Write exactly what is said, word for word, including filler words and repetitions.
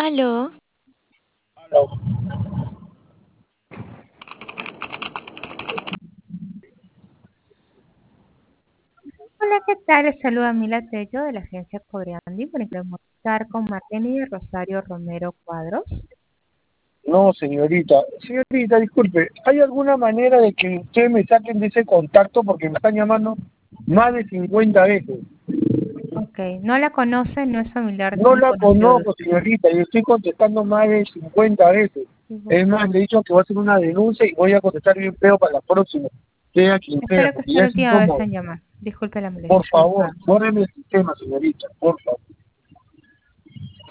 Aló. Hola, ¿qué tal? Les saluda Mila Tello de la agencia Cobriandi. Bueno, queremos estar con Marlene de Rosario Romero Cuadros. No, señorita. Señorita, disculpe, ¿hay alguna manera de que ustedes me saquen de ese contacto? Porque me están llamando más de cincuenta veces. Ok, no la conoce, no es familiar No ni la conocido de conozco, usted. señorita, y estoy contestando más de cincuenta veces. Es más, le he dicho que voy a hacer una denuncia y voy a contestar bien feo para la próxima. Sea quien sea, Espero que porque sea ya la es última vez incómodo. en llamar. Disculpe la Por molestia. favor, bórreme el sistema, señorita, por favor.